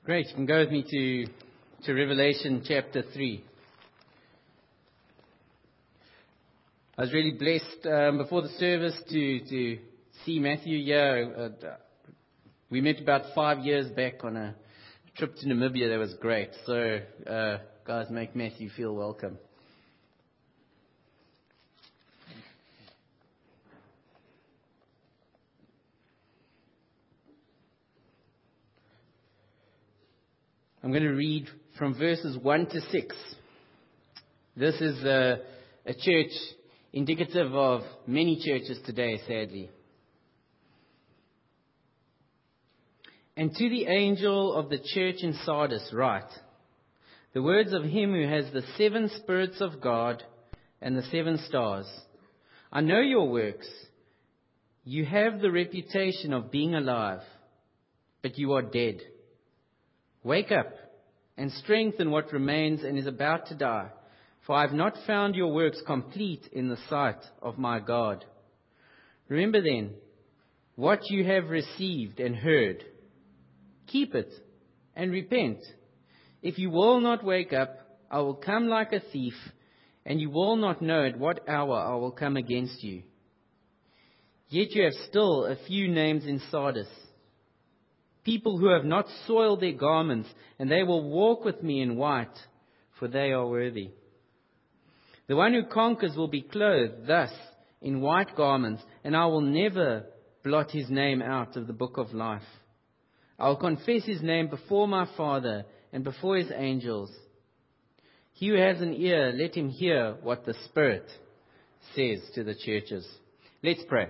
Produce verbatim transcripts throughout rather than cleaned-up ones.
Great. You can go with me to, to Revelation chapter three. I was really blessed um, before the service to, to see Matthew here. Uh, we met about five years back on a trip to Namibia. That was great. So, uh, guys, make Matthew feel welcome. I'm going to read from verses one to six. This is a, a church indicative of many churches today, sadly. And to the angel of the church in Sardis write, the words of him who has the seven spirits of God and the seven stars. I know your works. You have the reputation of being alive, but you are dead. Wake up and strengthen what remains and is about to die, for I have not found your works complete in the sight of my God. Remember then what you have received and heard. Keep it and repent. If you will not wake up, I will come like a thief, and you will not know at what hour I will come against you. Yet you have still a few names in Sardis, people who have not soiled their garments, and they will walk with me in white, for they are worthy. The one who conquers will be clothed thus in white garments, and I will never blot his name out of the book of life. I will confess his name before my Father and before his angels. He who has an ear, let him hear what the Spirit says to the churches. Let's pray.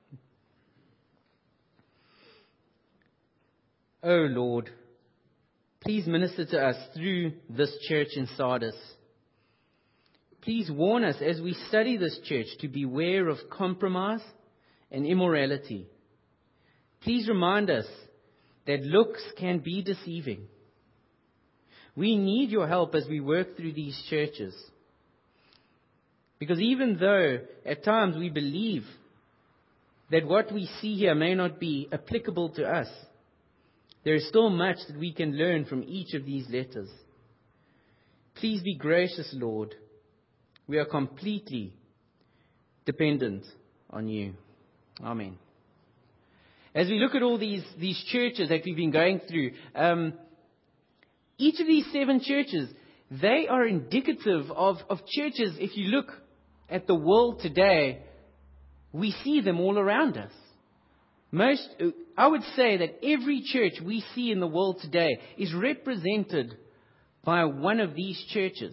O Lord, please minister to us through this church in Sardis. Please warn us as we study this church to beware of compromise and immorality. Please remind us that looks can be deceiving. We need your help as we work through these churches. Because even though at times we believe that what we see here may not be applicable to us, there is still much that we can learn from each of these letters. Please be gracious, Lord. We are completely dependent on you. Amen. As we look at all these, these churches that we've been going through, um, each of these seven churches, they are indicative of, of churches. If you look at the world today, we see them all around us. Most, I would say that every church we see in the world today is represented by one of these churches.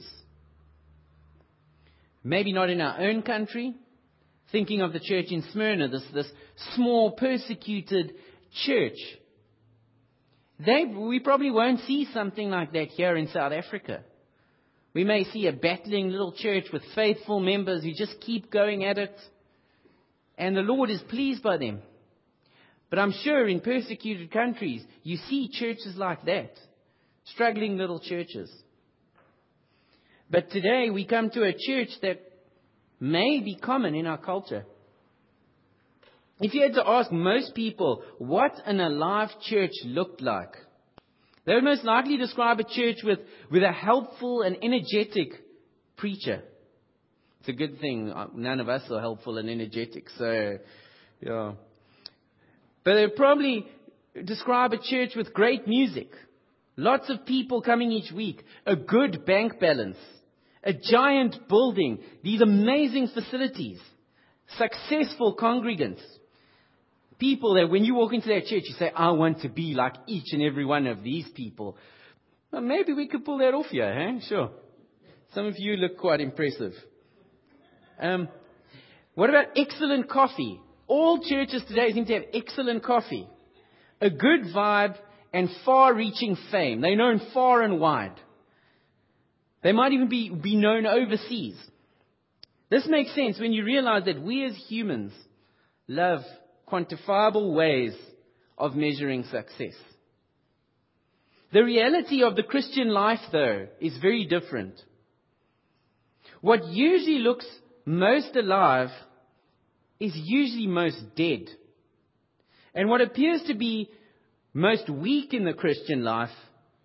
Maybe not in our own country. Thinking of the church in Smyrna, this, this small persecuted church. They, we probably won't see something like that here in South Africa. We may see a battling little church with faithful members who just keep going at it. And the Lord is pleased by them. But I'm sure in persecuted countries, you see churches like that. Struggling little churches. But today we come to a church that may be common in our culture. If you had to ask most people what an alive church looked like, they would most likely describe a church with, with a helpful and energetic preacher. It's a good thing. None of us are helpful and energetic, so, yeah. But they would probably describe a church with great music, lots of people coming each week, a good bank balance, a giant building, these amazing facilities, successful congregants, people that when you walk into that church, you say, I want to be like each and every one of these people. Well, maybe we could pull that off here, eh? Sure. Some of you look quite impressive. Um, what about excellent coffee? All churches today seem to have excellent coffee, a good vibe, and far-reaching fame. They're known far and wide. They might even be, be known overseas. This makes sense when you realize that we as humans love quantifiable ways of measuring success. The reality of the Christian life, though, is very different. What usually looks most alive is usually most dead. And what appears to be most weak in the Christian life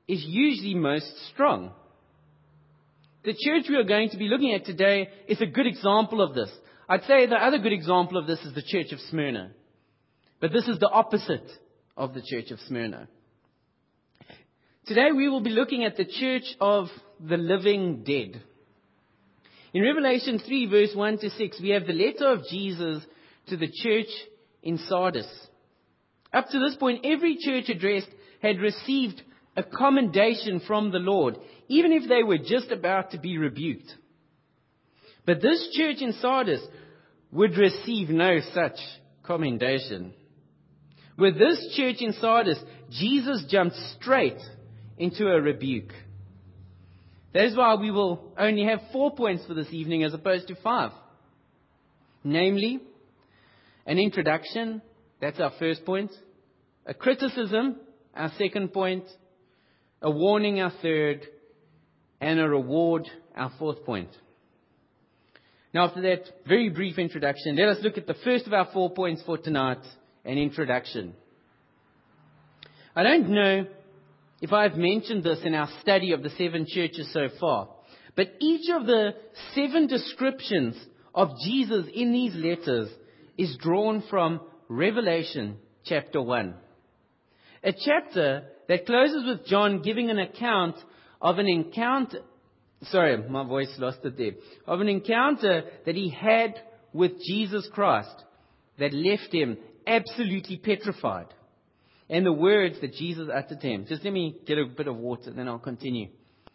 is usually most strong. The church we are going to be looking at today is a good example of this. I'd say the other good example of this is the church of Smyrna. But this is the opposite of the church of Smyrna. Today we will be looking at the church of the living dead. In Revelation three, verse one to six, we have the letter of Jesus to the church in Sardis. Up to this point, every church addressed had received a commendation from the Lord, even if they were just about to be rebuked. But this church in Sardis would receive no such commendation. With this church in Sardis, Jesus jumped straight into a rebuke. That is why we will only have four points for this evening as opposed to five. Namely, an introduction, that's our first point. A criticism, our second point. A warning, our third. And a reward, our fourth point. Now, after that very brief introduction, let us look at the first of our four points for tonight, an introduction. I don't know if I've mentioned this in our study of the seven churches so far, but each of the seven descriptions of Jesus in these letters is drawn from Revelation chapter one. A chapter that closes with John giving an account of an encounter, sorry, my voice lost it there, of an encounter that he had with Jesus Christ that left him absolutely petrified. And the words that Jesus uttered to him. Just let me get a bit of water, then I'll continue.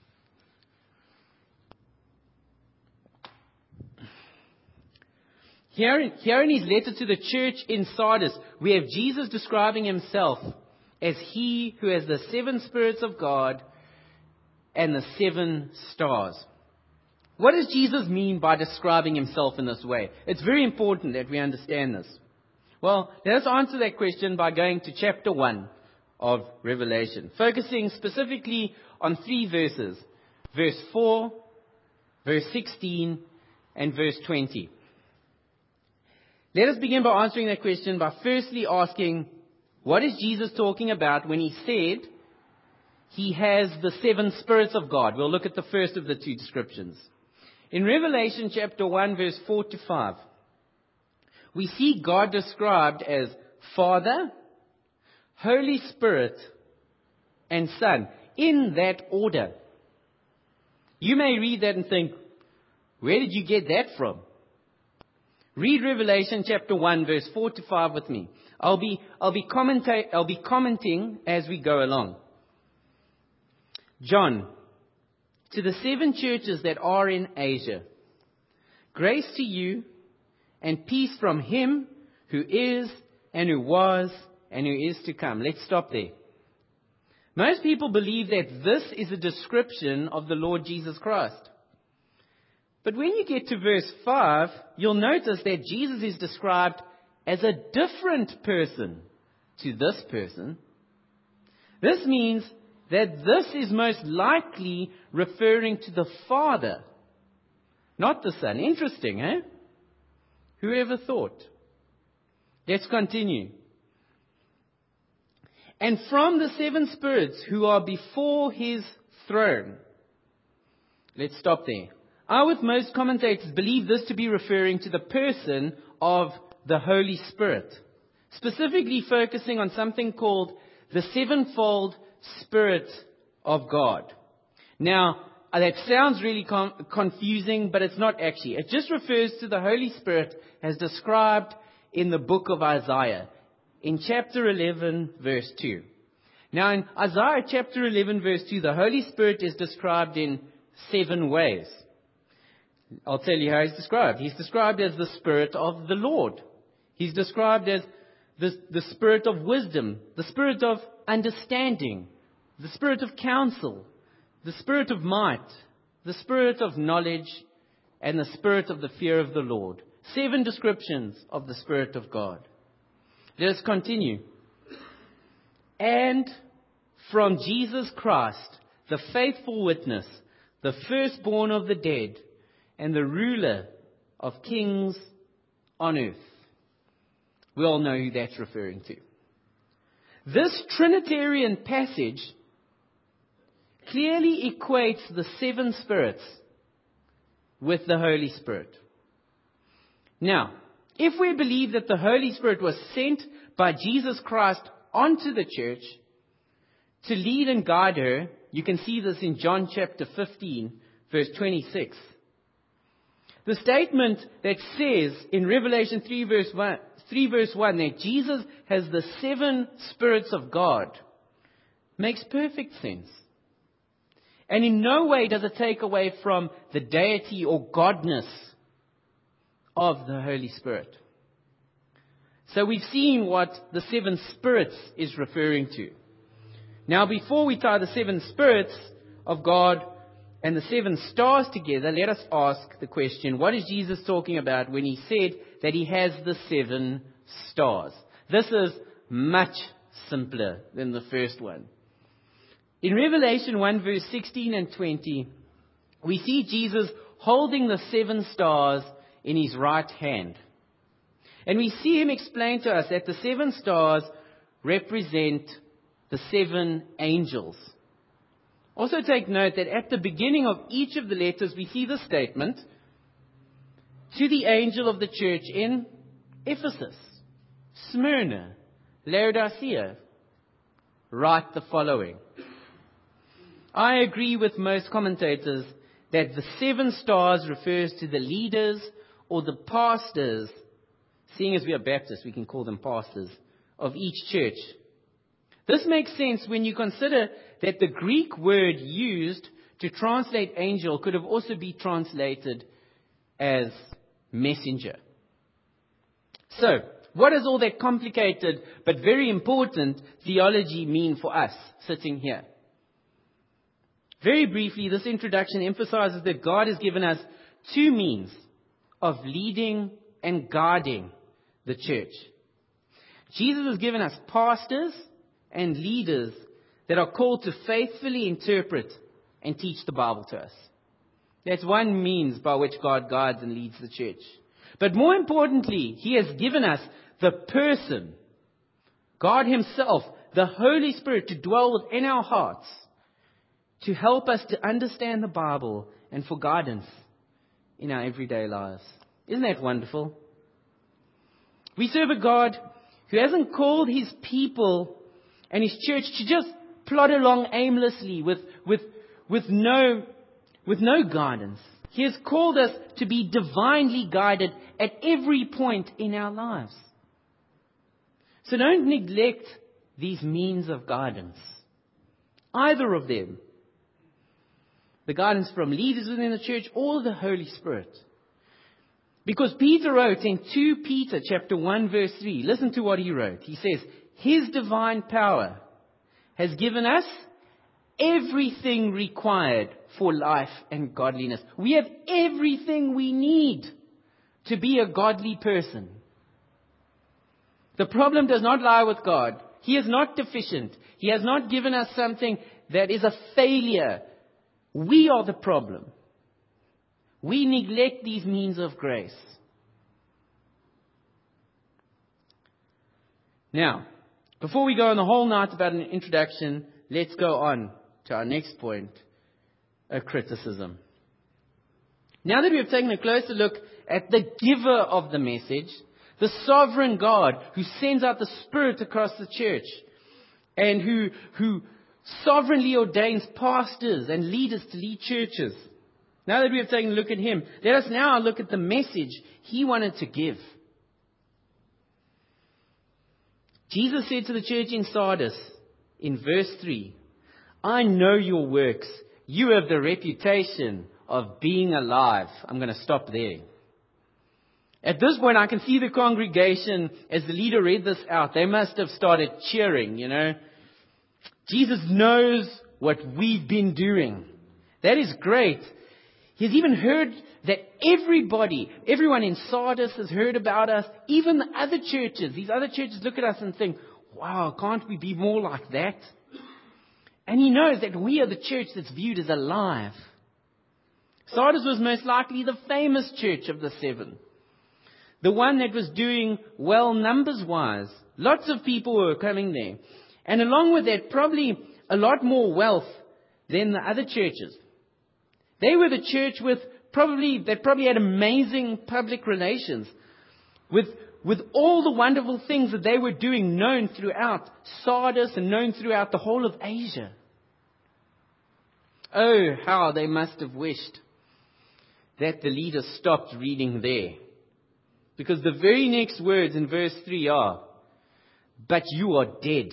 Here in, here in his letter to the church in Sardis, we have Jesus describing himself as he who has the seven spirits of God and the seven stars. What does Jesus mean by describing himself in this way? It's very important that we understand this. Well, let us answer that question by going to chapter one of Revelation, focusing specifically on three verses, verse four, verse sixteen, and verse twenty. Let us begin by answering that question by firstly asking, what is Jesus talking about when he said he has the seven spirits of God? We'll look at the first of the two descriptions. In Revelation chapter one, verse four to five, we see God described as Father, Holy Spirit, and Son, in that order. You may read that and think, where did you get that from? Read Revelation chapter one, verse four to five with me. I'll be, I'll be, commenta- I'll be commenting as we go along. John, to the seven churches that are in Asia, grace to you and peace from him who is and who was and who is to come. Let's stop there. Most people believe that this is a description of the Lord Jesus Christ. But when you get to verse five, you'll notice that Jesus is described as a different person to this person. This means that this is most likely referring to the Father, not the Son. Interesting, eh? Whoever thought? Let's continue. And from the seven spirits who are before his throne. Let's stop there. I, with most commentators, believe this to be referring to the person of the Holy Spirit, specifically focusing on something called the sevenfold Spirit of God. Now, that sounds really com- confusing, but it's not actually. It just refers to the Holy Spirit as described in the book of Isaiah, in chapter eleven, verse two. Now, in Isaiah chapter eleven, verse two, the Holy Spirit is described in seven ways. I'll tell you how he's described. He's described as the Spirit of the Lord. He's described as the, the Spirit of wisdom, the Spirit of understanding, the Spirit of counsel, the Spirit of might, the Spirit of knowledge, and the Spirit of the fear of the Lord. Seven descriptions of the Spirit of God. Let us continue. And from Jesus Christ, the faithful witness, the firstborn of the dead, and the ruler of kings on earth. We all know who that's referring to. This Trinitarian passage clearly equates the seven spirits with the Holy Spirit. Now, if we believe that the Holy Spirit was sent by Jesus Christ onto the church to lead and guide her, you can see this in John chapter fifteen, verse twenty-six. The statement that says in Revelation three verse one, three verse one that Jesus has the seven spirits of God makes perfect sense. And in no way does it take away from the deity or godness of the Holy Spirit. So we've seen what the seven spirits is referring to. Now, before we tie the seven spirits of God and the seven stars together, let us ask the question, what is Jesus talking about when he said that he has the seven stars? This is much simpler than the first one. In Revelation one, verse sixteen and twenty, we see Jesus holding the seven stars in his right hand. And we see him explain to us that the seven stars represent the seven angels. Also take note that at the beginning of each of the letters we see the statement, to the angel of the church in Ephesus, Smyrna, Laodicea, write the following. I agree with most commentators that the seven stars refers to the leaders or the pastors, seeing as we are Baptists, we can call them pastors, of each church. This makes sense when you consider that the Greek word used to translate angel could have also been translated as messenger. So, what does all that complicated but very important theology mean for us sitting here? Very briefly, this introduction emphasizes that God has given us two means of leading and guiding the church. Jesus has given us pastors and leaders that are called to faithfully interpret and teach the Bible to us. That's one means by which God guides and leads the church. But more importantly, He has given us the person, God Himself, the Holy Spirit, to dwell within our hearts, to help us to understand the Bible and for guidance in our everyday lives. Isn't that wonderful? We serve a God who hasn't called His people and His church to just plod along aimlessly with, with, with, no, with no guidance. He has called us to be divinely guided at every point in our lives. So don't neglect these means of guidance. Either of them. The guidance from leaders within the church or the Holy Spirit. Because Peter wrote in Second Peter chapter one verse three, listen to what he wrote. He says, His divine power has given us everything required for life and godliness. We have everything we need to be a godly person. The problem does not lie with God. He is not deficient. He has not given us something that is a failure. We are the problem. We neglect these means of grace. Now, before we go on the whole night about an introduction, let's go on to our next point, a criticism. Now that we have taken a closer look at the giver of the message, the sovereign God who sends out the Spirit across the church and who, who sovereignly ordains pastors and leaders to lead churches. Now that we have taken a look at Him, let us now look at the message He wanted to give. Jesus said to the church in Sardis in verse three, I know your works. You have the reputation of being alive. I'm going to stop there. At this point, I can see the congregation, as the leader read this out, they must have started cheering, you know. Jesus knows what we've been doing. That is great. He's even heard that everybody, everyone in Sardis has heard about us. Even the other churches, these other churches look at us and think, wow, can't we be more like that? And he knows that we are the church that's viewed as alive. Sardis was most likely the famous church of the seven. The one that was doing well numbers-wise. Lots of people were coming there. And along with that, probably a lot more wealth than the other churches. They were the church with probably, they probably had amazing public relations with, with all the wonderful things that they were doing known throughout Sardis and known throughout the whole of Asia. Oh, how they must have wished that the leaders stopped reading there. Because the very next words in verse three are, "But you are dead."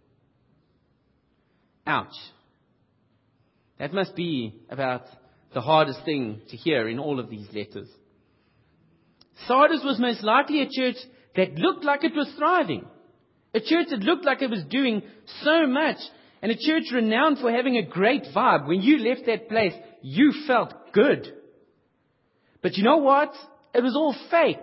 Ouch. That must be about the hardest thing to hear in all of these letters. Sardis was most likely a church that looked like it was thriving. A church that looked like it was doing so much. And a church renowned for having a great vibe. When you left that place, you felt good. But you know what? It was all fake.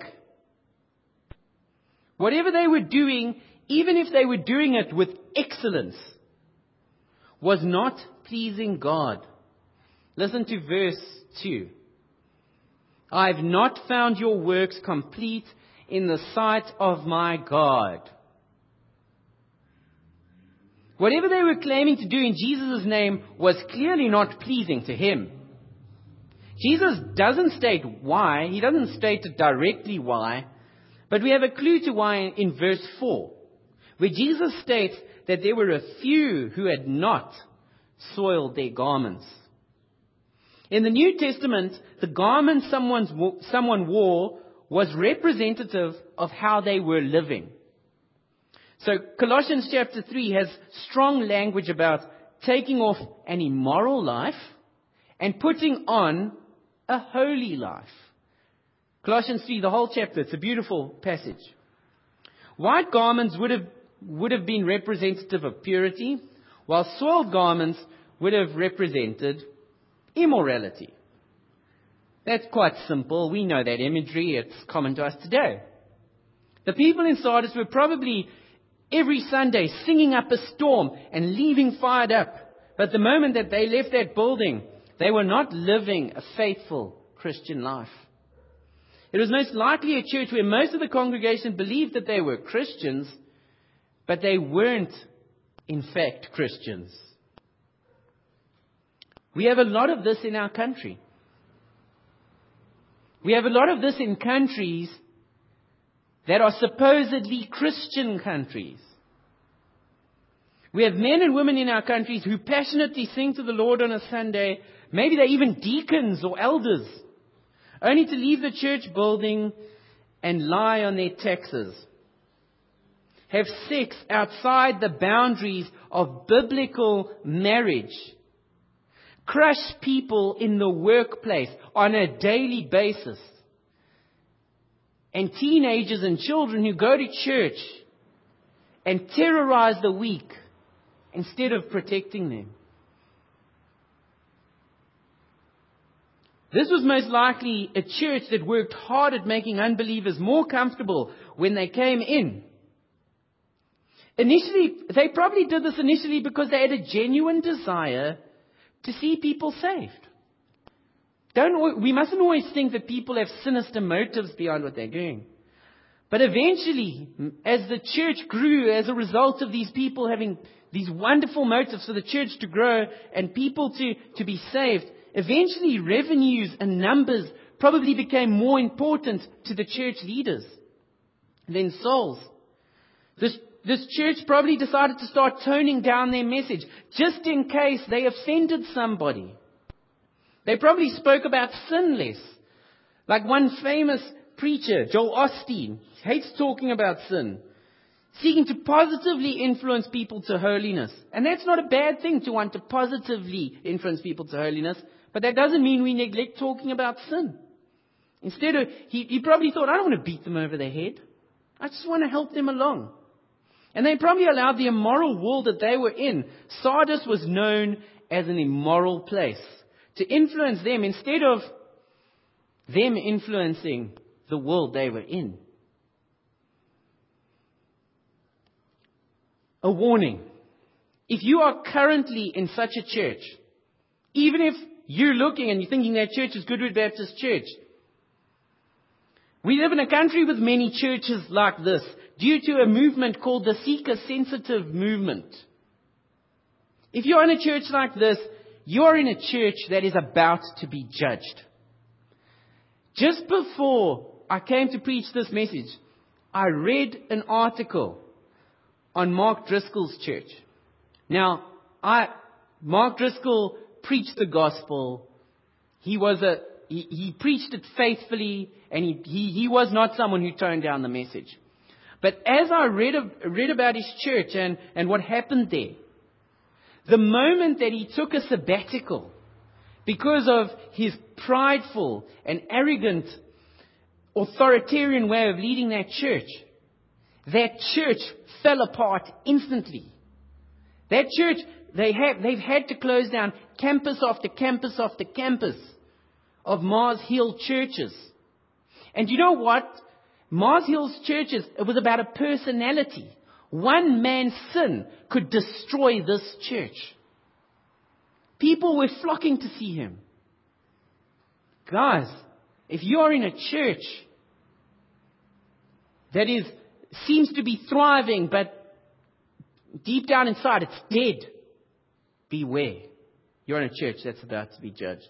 Whatever they were doing, even if they were doing it with excellence, was not pleasing God. Listen to verse two. "I have not found your works complete in the sight of my God." Whatever they were claiming to do in Jesus' name was clearly not pleasing to Him. Jesus doesn't state why. He doesn't state it directly why. But we have a clue to why in verse four, where Jesus states that there were a few who had not soiled their garments. In the New Testament, the garment someone's, someone wore was representative of how they were living. So Colossians chapter three has strong language about taking off an immoral life and putting on a holy life. Colossians three, the whole chapter, it's a beautiful passage. White garments would have, would have been representative of purity, while soiled garments would have represented immorality. That's quite simple. We know that imagery. It's common to us today. The people in Sardis were probably every Sunday singing up a storm and leaving fired up. But the moment that they left that building, they were not living a faithful Christian life. It was most likely a church where most of the congregation believed that they were Christians, but they weren't, in fact, Christians. We have a lot of this in our country. We have a lot of this in countries that are supposedly Christian countries. We have men and women in our countries who passionately sing to the Lord on a Sunday. Maybe they're even deacons or elders, only to leave the church building and lie on their taxes. Have sex outside the boundaries of biblical marriage. Crush people in the workplace on a daily basis. And teenagers and children who go to church and terrorize the weak instead of protecting them. This was most likely a church that worked hard at making unbelievers more comfortable when they came in. Initially, they probably did this initially because they had a genuine desire to see people saved. Don't, we mustn't always think that people have sinister motives behind what they're doing. But eventually, as the church grew as a result of these people having these wonderful motives for the church to grow and people to, to be saved, eventually revenues and numbers probably became more important to the church leaders than souls. This, this church probably decided to start toning down their message just in case they offended somebody. They probably spoke about sin less. Like one famous preacher, Joel Osteen, hates talking about sin, seeking to positively influence people to holiness. And that's not a bad thing, to want to positively influence people to holiness, but that doesn't mean we neglect talking about sin. Instead of, he, he probably thought, I don't want to beat them over the head. I just want to help them along. And they probably allowed the immoral world that they were in. Sardis was known as an immoral place, to influence them instead of them influencing the world they were in. A warning. If you are currently in such a church, even if you're looking and you're thinking that church is Goodwood Baptist Church, we live in a country with many churches like this due to a movement called the seeker-sensitive movement. If you're in a church like this, You are in a church that is about to be judged. Just before I came to preach this message, I read an article on Mark Driscoll's church. Now, I, Mark Driscoll preached the gospel. He was a, he, he preached it faithfully, and he, he, he was not someone who toned down the message. But as I read, read about his church and, and what happened there, the moment that he took a sabbatical because of his prideful and arrogant authoritarian way of leading that church, that church fell apart instantly. That church, they have, they've had to close down campus after campus after campus of Mars Hill churches. And you know what? Mars Hill's churches, it was about a personality. One man's sin could destroy this church. People were flocking to see him. Guys, if you are in a church that is seems to be thriving, but deep down inside it's dead, beware. You're in a church that's about to be judged.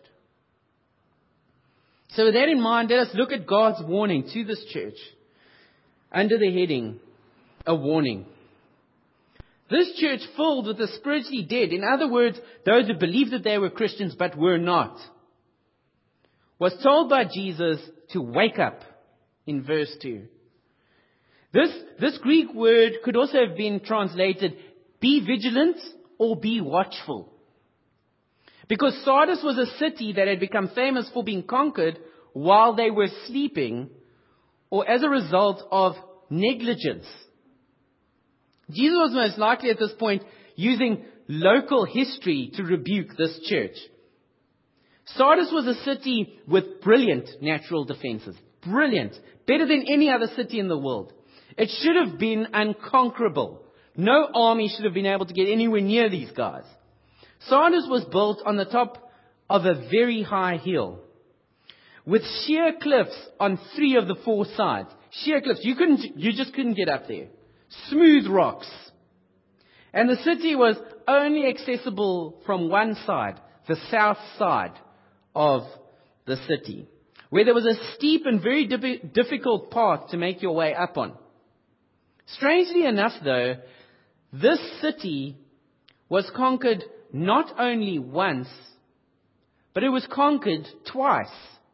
So with that in mind, let us look at God's warning to this church under the heading, a warning. This church filled with the spiritually dead, in other words, those who believed that they were Christians but were not, was told by Jesus to wake up in verse two. This, this Greek word could also have been translated, be vigilant or be watchful. Because Sardis was a city that had become famous for being conquered while they were sleeping, or as a result of negligence. Jesus was most likely at this point using local history to rebuke this church. Sardis was a city with brilliant natural defenses. Brilliant. Better than any other city in the world. It should have been unconquerable. No army should have been able to get anywhere near these guys. Sardis was built on the top of a very high hill, with sheer cliffs on three of the four sides. Sheer cliffs. You couldn't, you just couldn't get up there. Smooth rocks. And the city was only accessible from one side, the south side of the city, where there was a steep and very difficult path to make your way up on. Strangely enough, though, this city was conquered not only once, but it was conquered twice.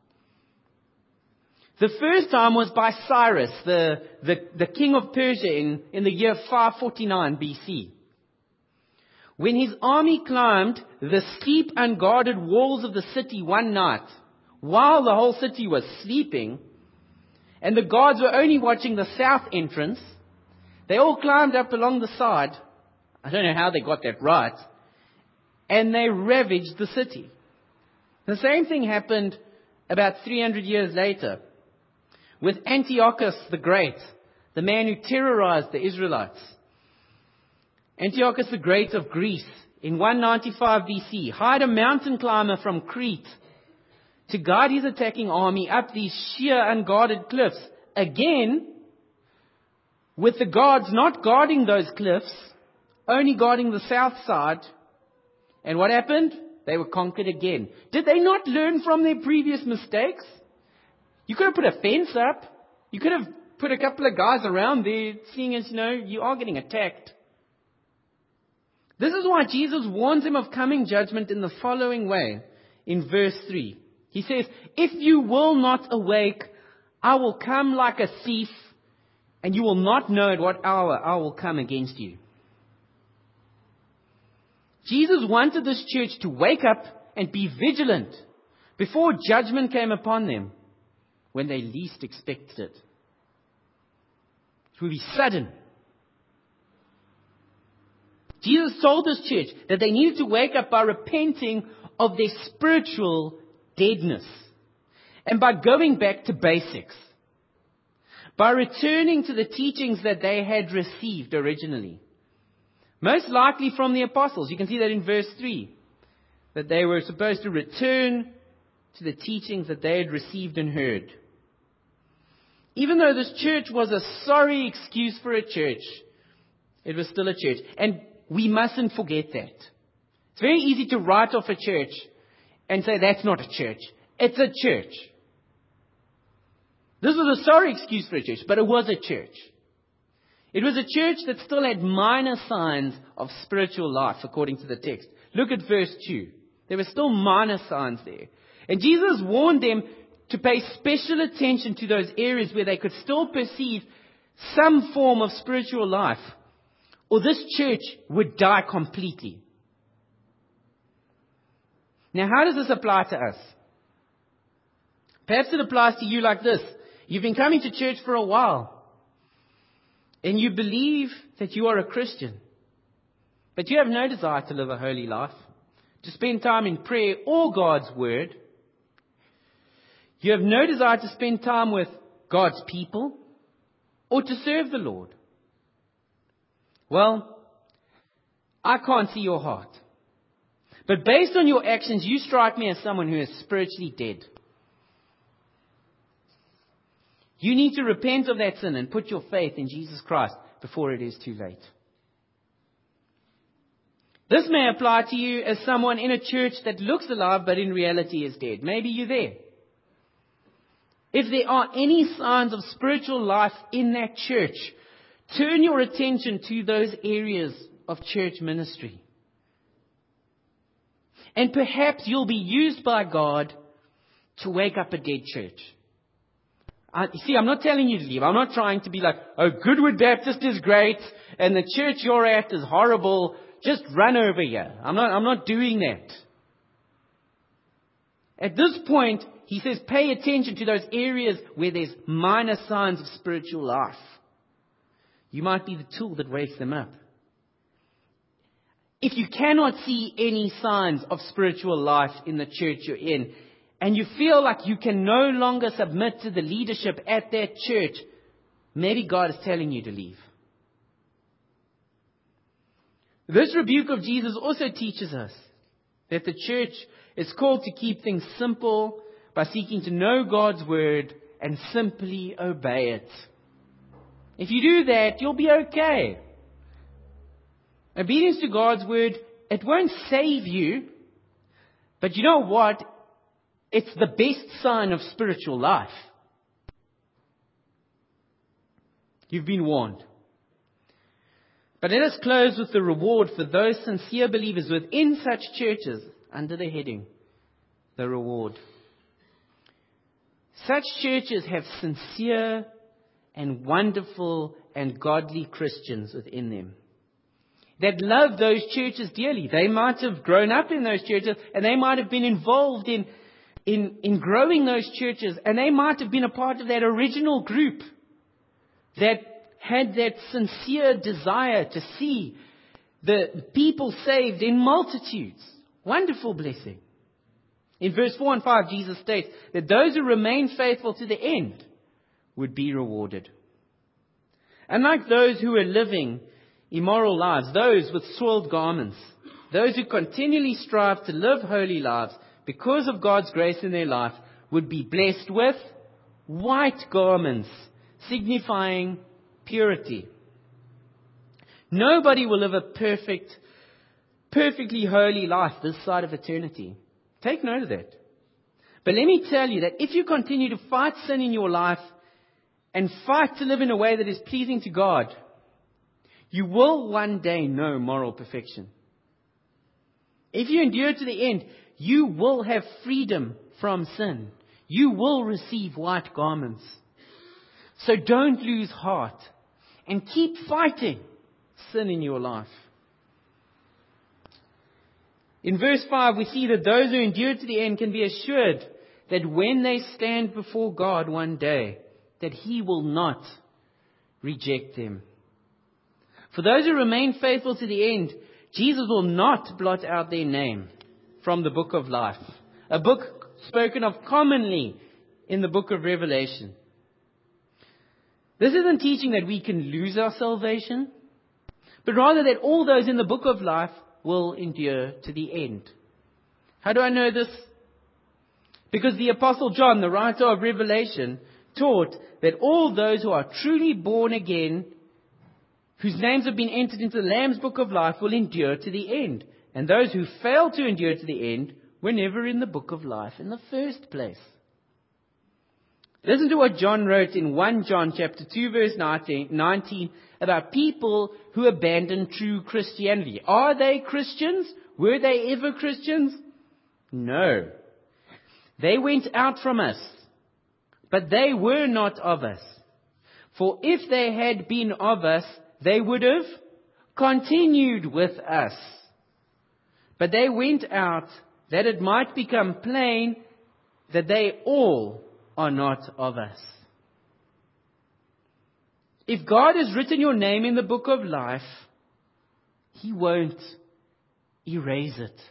The first time was by Cyrus, the, the, the king of Persia in, in the year five forty-nine B C. When his army climbed the steep, unguarded walls of the city one night, while the whole city was sleeping, and the guards were only watching the south entrance, they all climbed up along the side. I don't know how they got that right. And they ravaged the city. The same thing happened about three hundred years later with Antiochus the Great, the man who terrorized the Israelites. Antiochus the Great of Greece, in one ninety-five B C, hired a mountain climber from Crete to guide his attacking army up these sheer, unguarded cliffs. Again, with the guards not guarding those cliffs, only guarding the south side. And what happened? They were conquered again. Did they not learn from their previous mistakes? You could have put a fence up. You could have put a couple of guys around there, seeing as, you know, you are getting attacked. This is why Jesus warns him of coming judgment in the following way, in verse three. He says, if you will not awake, I will come like a thief, and you will not know at what hour I will come against you. Jesus wanted this church to wake up and be vigilant before judgment came upon them when they least expected it. It would be sudden. Jesus told this church that they needed to wake up by repenting of their spiritual deadness and by going back to basics, by returning to the teachings that they had received originally. Most likely from the apostles. You can see that in verse three. That they were supposed to return to the teachings that they had received and heard. Even though this church was a sorry excuse for a church, it was still a church. And we mustn't forget that. It's very easy to write off a church and say that's not a church. It's a church. This was a sorry excuse for a church, but it was a church. It was a church that still had minor signs of spiritual life, according to the text. Look at verse two. There were still minor signs there. And Jesus warned them to pay special attention to those areas where they could still perceive some form of spiritual life, or this church would die completely. Now, how does this apply to us? Perhaps it applies to you like this. You've been coming to church for a while, and you believe that you are a Christian, but you have no desire to live a holy life, to spend time in prayer or God's Word. You have no desire to spend time with God's people or to serve the Lord. Well, I can't see your heart. But based on your actions, you strike me as someone who is spiritually dead. You need to repent of that sin and put your faith in Jesus Christ before it is too late. This may apply to you as someone in a church that looks alive but in reality is dead. Maybe you're there. If there are any signs of spiritual life in that church, turn your attention to those areas of church ministry. And perhaps you'll be used by God to wake up a dead church. Uh, see, I'm not telling you to leave. I'm not trying to be like, oh, Goodwood Baptist is great and the church you're at is horrible. Just run over here. I'm not, I'm not doing that. At this point, he says, pay attention to those areas where there's minor signs of spiritual life. You might be the tool that wakes them up. If you cannot see any signs of spiritual life in the church you're in, and you feel like you can no longer submit to the leadership at that church, maybe God is telling you to leave. This rebuke of Jesus also teaches us that the church is called to keep things simple by seeking to know God's Word and simply obey it. If you do that, you'll be okay. Obedience to God's Word, it won't save you, but you know what? It's the best sign of spiritual life. You've been warned. But let us close with the reward for those sincere believers within such churches under the heading, the reward. Such churches have sincere and wonderful and godly Christians within them that love those churches dearly. They might have grown up in those churches and they might have been involved in, in, in growing those churches, and they might have been a part of that original group that had that sincere desire to see the people saved in multitudes. Wonderful blessing. In verse four and five, Jesus states that those who remain faithful to the end would be rewarded. Unlike those who are living immoral lives, those with soiled garments, those who continually strive to live holy lives because of God's grace in their life would be blessed with white garments, signifying purity. Nobody will live a perfect, perfectly holy life this side of eternity. Take note of that. But let me tell you that if you continue to fight sin in your life and fight to live in a way that is pleasing to God, you will one day know moral perfection. If you endure to the end, you will have freedom from sin. You will receive white garments. So don't lose heart and keep fighting sin in your life. In verse five, we see that those who endure to the end can be assured that when they stand before God one day, that He will not reject them. For those who remain faithful to the end, Jesus will not blot out their name from the book of life, a book spoken of commonly in the book of Revelation. This isn't teaching that we can lose our salvation, but rather that all those in the book of life will endure to the end. How do I know this? Because the Apostle John, the writer of Revelation, taught that all those who are truly born again, whose names have been entered into the Lamb's book of life, will endure to the end. And those who failed to endure to the end were never in the book of life in the first place. Listen to what John wrote in First John chapter two, verse nineteen, about people who abandon true Christianity. Are they Christians? Were they ever Christians? No. They went out from us, but they were not of us. For if they had been of us, they would have continued with us. But they went out that it might become plain that they all are not of us. If God has written your name in the book of life, He won't erase it.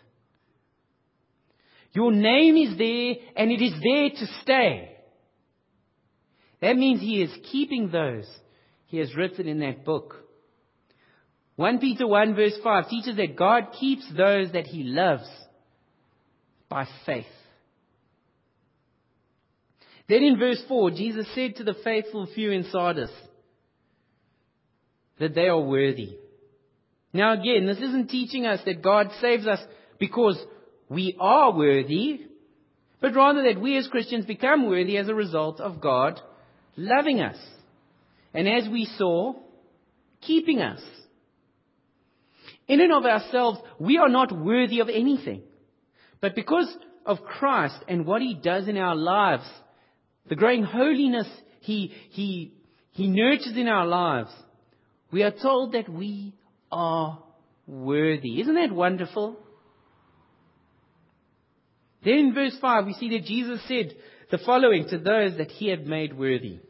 Your name is there, and it is there to stay. That means He is keeping those He has written in that book. First Peter one verse five teaches that God keeps those that He loves by faith. Then in verse four, Jesus said to the faithful few in Sardis that they are worthy. Now again, this isn't teaching us that God saves us because we are worthy, but rather that we as Christians become worthy as a result of God loving us. And as we saw, keeping us. In and of ourselves, we are not worthy of anything. But because of Christ and what He does in our lives, the growing holiness He, He, He nurtures in our lives, we are told that we are worthy. Isn't that wonderful? Then in verse five, we see that Jesus said the following to those that He had made worthy.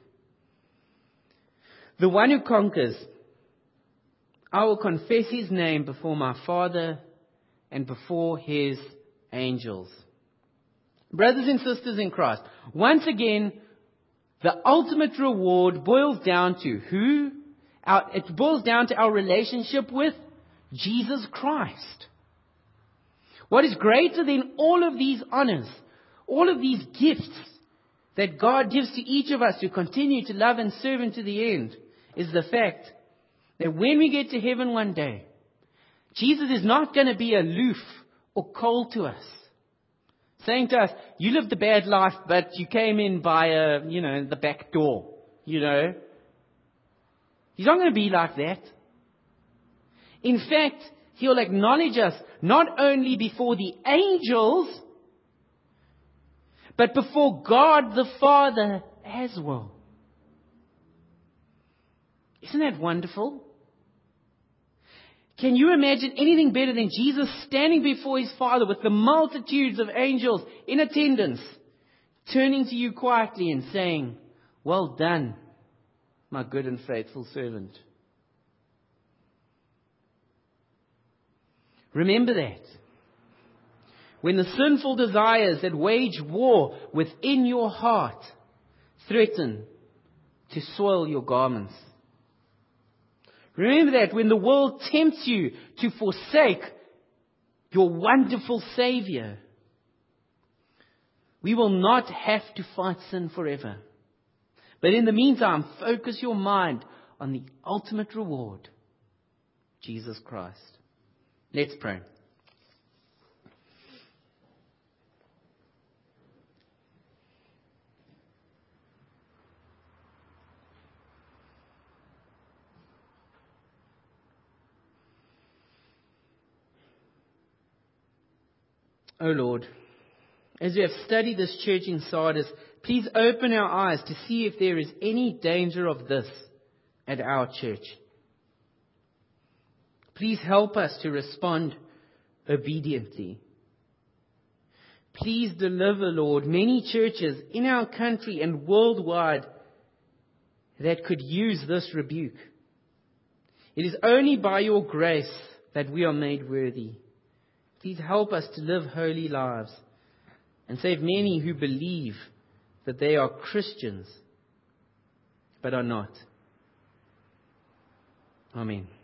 The one who conquers, I will confess His name before my Father and before His angels. Brothers and sisters in Christ, once again, the ultimate reward boils down to who? Our, it boils down to our relationship with Jesus Christ. What is greater than all of these honors, all of these gifts that God gives to each of us to continue to love and serve Him to the end, is the fact that when we get to heaven one day, Jesus is not going to be aloof or cold to us, saying to us, you lived a bad life, but you came in by, a, you know, the back door, you know. He's not going to be like that. In fact, He'll acknowledge us not only before the angels, but before God the Father as well. Isn't that wonderful? Can you imagine anything better than Jesus standing before His Father with the multitudes of angels in attendance, turning to you quietly and saying, well done, my good and faithful servant. Remember that. When the sinful desires that wage war within your heart threaten to soil your garments. Remember that when the world tempts you to forsake your wonderful Savior, we will not have to fight sin forever. But in the meantime, focus your mind on the ultimate reward, Jesus Christ. Let's pray. O Lord, as we have studied this church in Sardis, please open our eyes to see if there is any danger of this at our church. Please help us to respond obediently. Please deliver, Lord, many churches in our country and worldwide that could use this rebuke. It is only by your grace that we are made worthy. Please help us to live holy lives and save many who believe that they are Christians but are not. Amen.